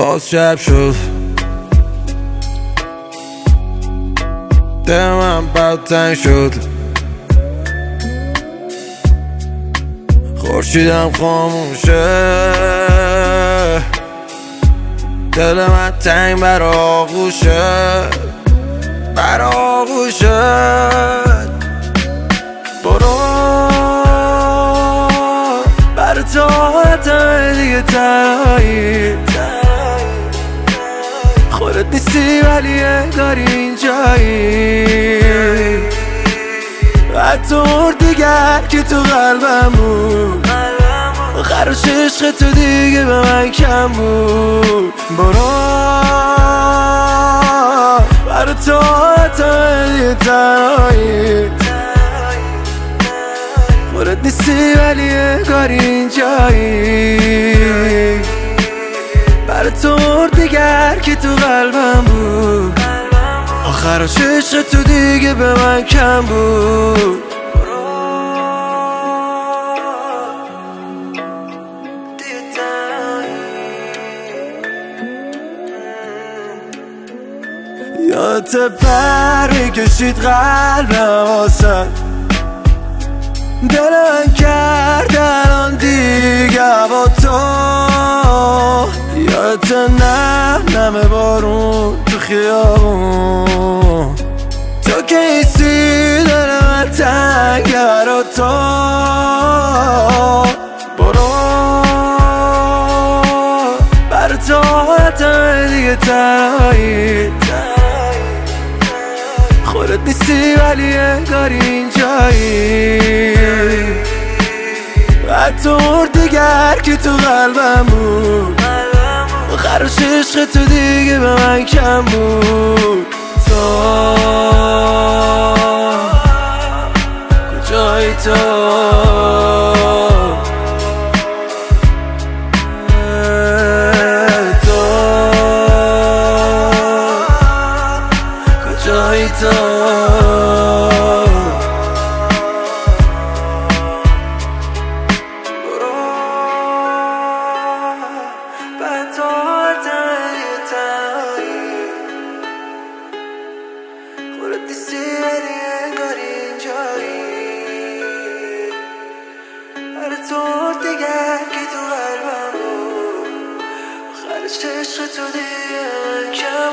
باز شب شد، دل من بدتنگ شد، خورشیدم خاموشه، دل من تنگ بر آغوشه، بر آغوشه. برو بر طاعتم دیگه تنهایی، خودت نیستی ولی انگار اینجایی، حتی دیگر که تو قلبم بود، آخرش عشق تو دیگه به من کم بود. برو بر طاعتم دیگه تنهایی، خودت نیستی ولی انگار اینجایی، بر تو دیگر که تو قلبم بود، آخرش عشق تو دیگه به من کم بود. یادت پر میکشید قلبم واسه دل من کرد الان دیگه با تو، یادت نم بارون تو خیابون، تو که ایسی دل من تنگ برا تو. برو بر طاعتم دیگه تنهایی، خودت نیستی ولی انگار اینجایی، حتی دیگر که تو قلبم بود، آخرش عشق تو دیگه به من کم بود. تو کجایی تو؟ کجایی تو؟ خودت نیستی ولی انگار اینجایی، هر طور دیگر که تو قلبم بود، آخرش عشق تو دیگه من کم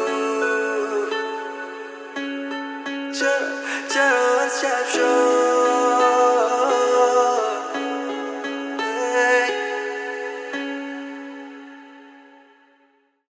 بود. چرا باز شب شد؟